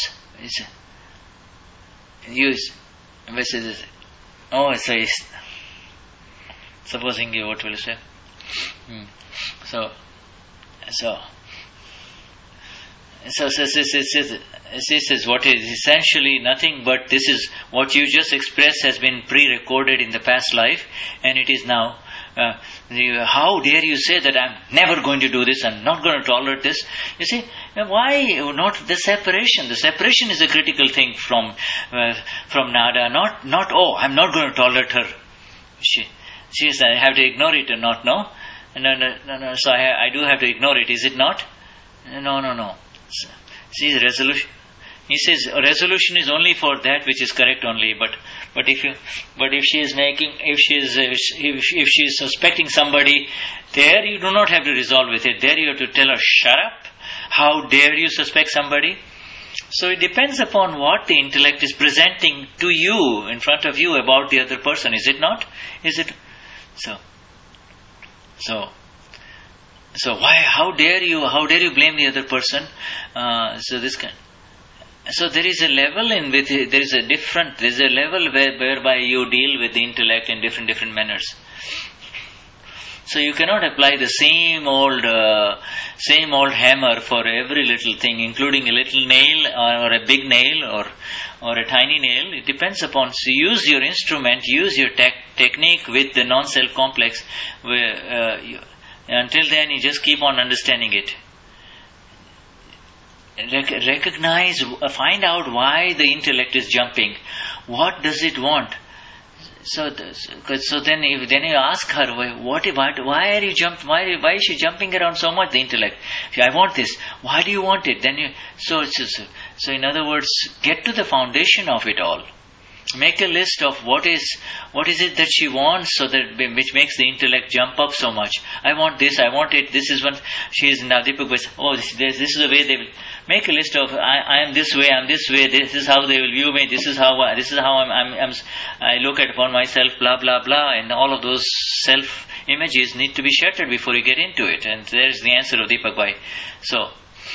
supposing you, what will you say? So this is what is essentially nothing but this is what you just expressed has been pre-recorded in the past life, and it is now. How dare you say that I'm never going to do this, I'm not going to tolerate this? You see, why not the separation? The separation is a critical thing from Nada, not I'm not going to tolerate her. She says, I have to ignore it or not, no? No, so I do have to ignore it, is it not? No. See, the resolution. He says resolution is only for that which is correct only. But if she is suspecting somebody, there you do not have to resolve with it. There you have to tell her, shut up. How dare you suspect somebody? So it depends upon what the intellect is presenting to you in front of you about the other person. Is it not? Is it so? Why? How dare you blame the other person? So this kind. So there is a level in which there is a level whereby you deal with the intellect in different manners. So you cannot apply the same old hammer for every little thing, including a little nail or a big nail or a tiny nail. It depends upon. So use your instrument, use your technique with the non-self complex. Until then, you just keep on understanding it. Recognize, find out why the intellect is jumping. What does it want? So then you ask her, why are you why is she jumping around so much? The intellect. I want this. Why do you want it? Then so in other words, get to the foundation of it all. Make a list of what is it that she wants, so that which makes the intellect jump up so much. I want this, I want it. This is what she is now. Deepak was, this is the way they will make a list of. I am this way, I'm this way. This is how they will view me. This is how I look at upon myself. Blah blah blah, and all of those self images need to be shattered before you get into it. And there is the answer of Deepak Bhai. So,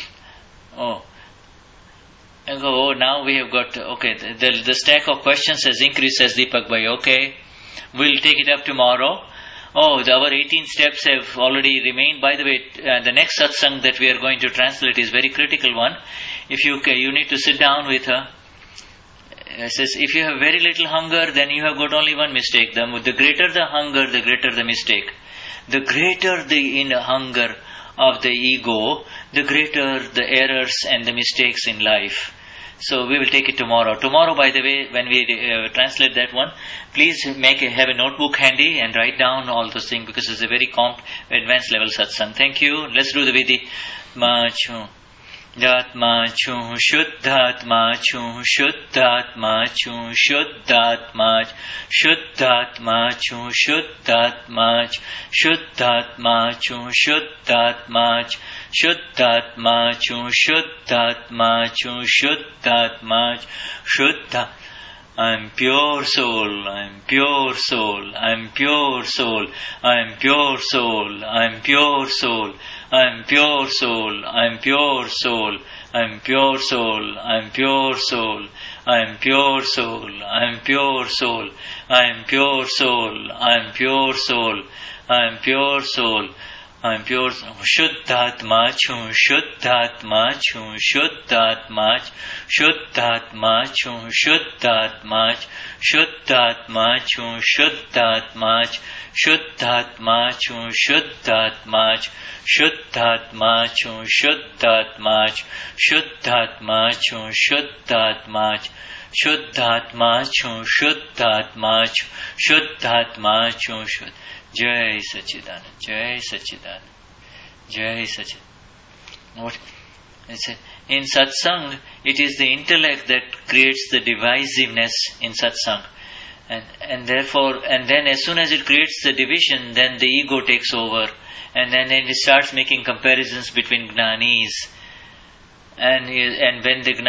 and go, now we have got, the stack of questions has increased, says Deepak Bhai. Okay, we'll take it up tomorrow. Our 18 steps have already remained. By the way, the next satsang that we are going to translate is very critical one. If you need to sit down with her. It says, if you have very little hunger, then you have got only one mistake. The greater the hunger, the greater the mistake. The greater the hunger of the ego, the greater the errors and the mistakes in life. So we will take it tomorrow. Tomorrow, by the way, when we translate that one, please have a notebook handy and write down all those things, because it's a very advanced level satsang. Thank you. Let's do the Vidi. Machu. Datma chu, Shuddhatma chu, Shuddhatma chu, Shuddhatma, Shuddhatma chu, Shuddhatma, Shuddhatma chu, Shuddhatma, Shuddhatma chu, Shuddhatma chu, Shuddhatma, Shuddha. I'm pure soul, I'm pure soul, I'm pure soul, I'm pure soul, I'm pure soul, I'm pure soul, I'm pure soul, I'm pure soul, I'm pure soul, I'm pure soul, I'm pure soul, I'm pure soul, I'm pure soul, I'm pure soul. I'm pure. Shuddhatma chu, Shuddhatma chu, Shuddhatma, Shuddhatma chu, Shuddhatma, Shuddhatma chu, Shuddhatma, Shuddhatma chu, Shuddhatma, Shuddhatma chu, Shuddhatma, Shuddhatma chu, Shuddhatma, Shuddhatma chu, Shuddhatma, Shuddhatma chu, Shuddhatma. Jai Sachidanand, Jai Sachidanand, Jai Sachidanand. What? In satsang, it is the intellect that creates the divisiveness in satsang. And then as soon as it creates the division, then the ego takes over. And then it starts making comparisons between Gnanis. And when the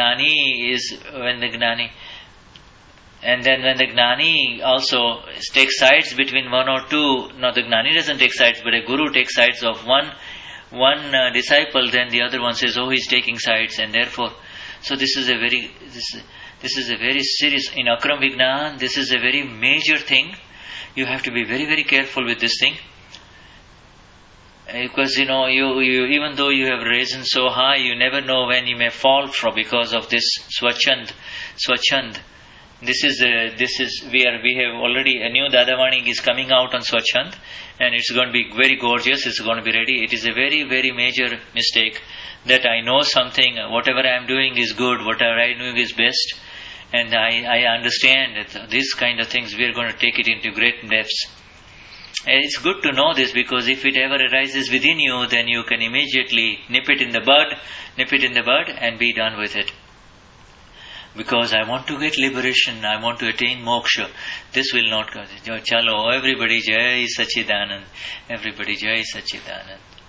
Gnani also takes sides between one or two, no, the Gnani doesn't take sides, but a Guru takes sides of one disciple, then the other one says, he's taking sides, and therefore, so this is a very serious, in Akram Vignan, this is a very major thing. You have to be very, very careful with this thing. Because, you even though you have risen so high, you never know when you may fall because of this Swachand. We have already, a new Dadavani is coming out on Swachand, and it's going to be very gorgeous, it's going to be ready. It is a very, very major mistake that I know something, whatever I am doing is good, whatever I am doing is best, and I understand that these kind of things, we are going to take it into great depths. And it's good to know this, because if it ever arises within you, then you can immediately nip it in the bud and be done with it. Because I want to get liberation, I want to attain moksha. This will not go. Chalo, everybody Jai Sachidanand. Everybody Jai Sachidanand.